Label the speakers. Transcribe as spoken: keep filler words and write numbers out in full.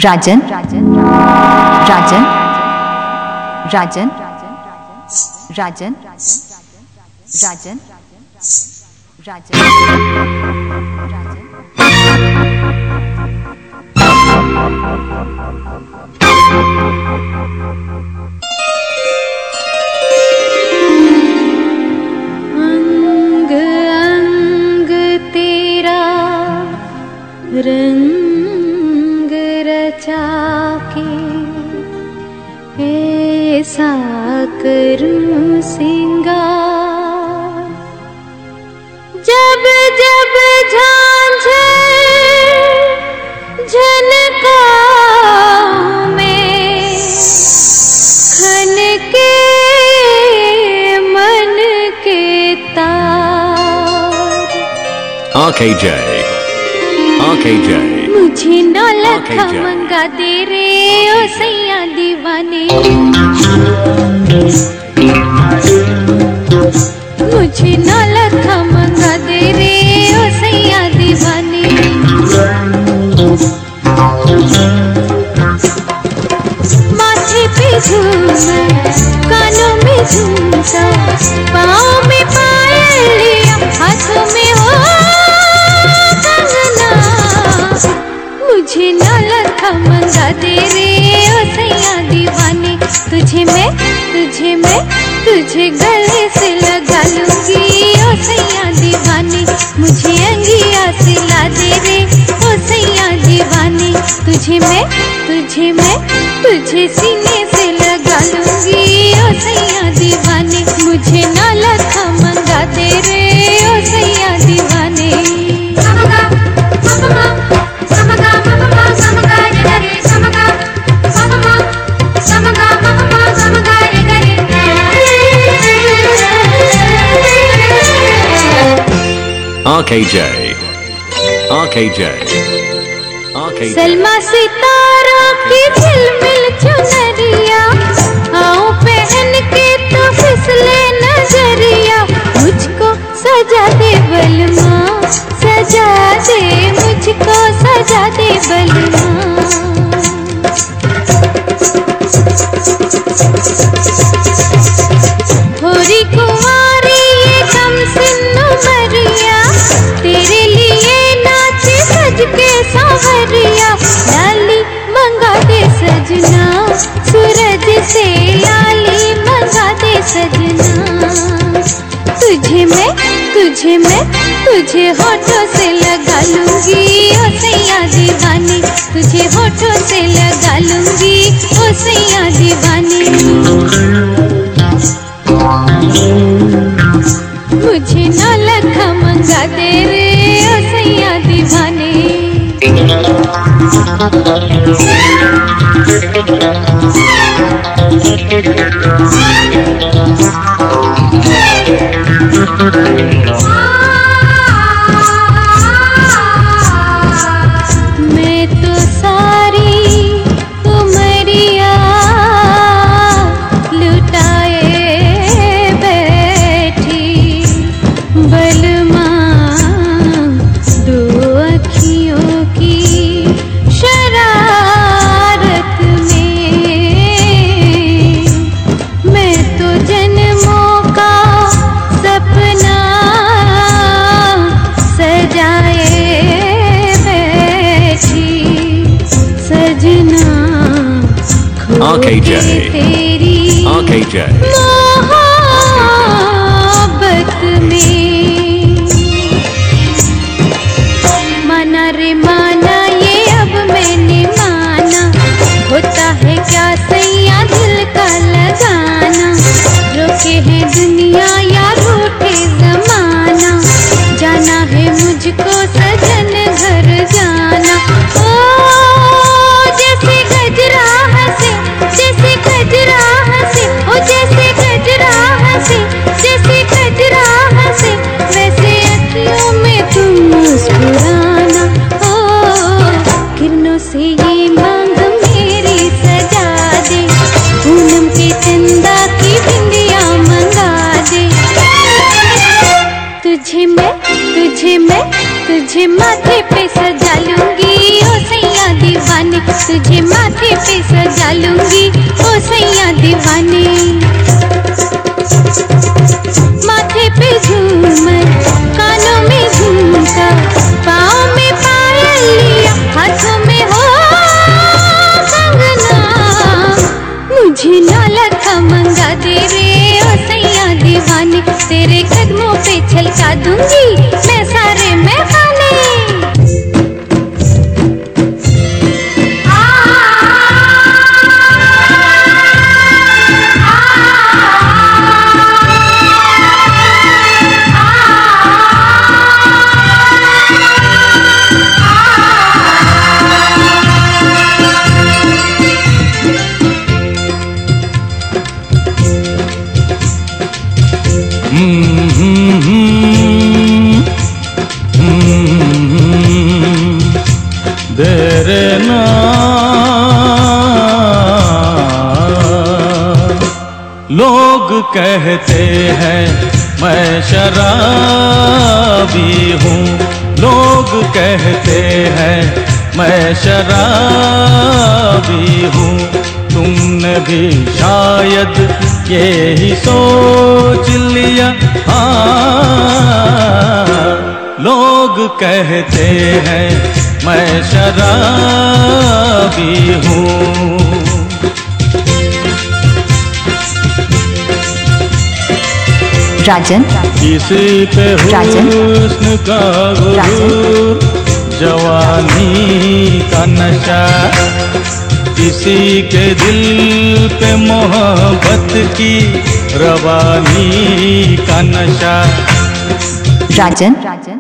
Speaker 1: राजन राजन राजन राजन राजन राजन राजन
Speaker 2: अंग अंग तेरा रंग रचा के ऐसा करूं सिंगार, जब जब झांझर झनकाऊं मैं, खन के मन के तार।
Speaker 3: R K J R K J
Speaker 2: मुझे नौ लखा मंगा दे रे ओ सैया दीवाने, मुझे नौ लखा मंगा दे रे ओ सैया दीवाने। माथे पे झूमर, कानों में झुमका, पाँव में पायल, हाथों में हो कंगना। मुझे नौ लखा मंगा दे रे ओ सैया दीवाने। तुझे मैं तुझे मैं तुझे गले से लगा लूंगी ओ सैया दीवाने। मुझे अंगिया से ला दे रे ओ सैया दीवाने। तुझे मैं तुझे मैं तुझे सीने से लगा लूंगी ओ सैया दीवाने। मुझे नौ लखा मंगा दे रे ओ सैया दीवाने।
Speaker 3: R K J R K J R K J
Speaker 2: Salma सितारों की झिलमिल चुनरिया, आओ पहन के तो फिसले नजरिया। मुझको सजा दे बलमा, सजा दे मुझको सजा दे बलमा। होरी कुंवारी ये कम सिन्नु मरिया, तेरे लिए नाचे सज के सांवरिया। लाली मंगा दे सजना, सूरज से लाली मंगा दे सजना। तुझे मैं तुझे मैं तुझे होठों से लगा लूंगी ओ सैया दीवानी। तुझे होठों से लगा लूंगी ओ सैया दीवानी। मुझे नौ लखा मंगा दे रे ओ सैया दीवाने। मैं तो सारी उमरिया लुटाए बैठी, बलमा दो अखियों की शरारत में। मैं तो जन्मों का सपना सजाए बैठी, सजना
Speaker 3: R K J
Speaker 2: तेरी
Speaker 3: R K J
Speaker 2: मोहब्बत में। माना रे माना ये अब मैंने माना, होता है क्या सैया दिल का लगाना। रोके है दुनिया या रूठे जमाना, जाना है मुझको सजन घर जाना। ओ जैसे गजरा हंसे, जैसे गजरा हंसे, ओ जैसे गजरा हंसे, जैसे गजरा हंसे, वैसे अखियों में तुम मुस्कुराना। ओ किरणों से ये मांग मेरी सजा दे, पूनम के चंदा की बिंदिया मंगा दे। तुझे मैं तुझे मैं तुझे माथे पे सजा लूंगी ओ सैया दीवाने। तुझे तुझे माथे पे सजा लूंगी ओ सैया दीवाने। माथे पे झूमर, कानों में झुमका, पाँव में पायल लिया, हाथों में हो कंगना। मुझे नाला था मंगा दे रे ओ सैया दीवाने, तेरे कदमों पे छलका दूंगी मैं सारे मैं खाने।
Speaker 4: तेरे नाम लोग कहते हैं मैं शराबी हूँ, लोग कहते हैं मैं शराबी हूँ। तुमने भी शायद यही सोच लिया, हाँ। लोग कहते हैं मैं शराबी हूँ।
Speaker 1: राजन
Speaker 4: किसी पे हुस्न का गुरूर, जवानी का नशा, किसी के दिल पे मोहब्बत की रवानी का नशा।
Speaker 1: राजन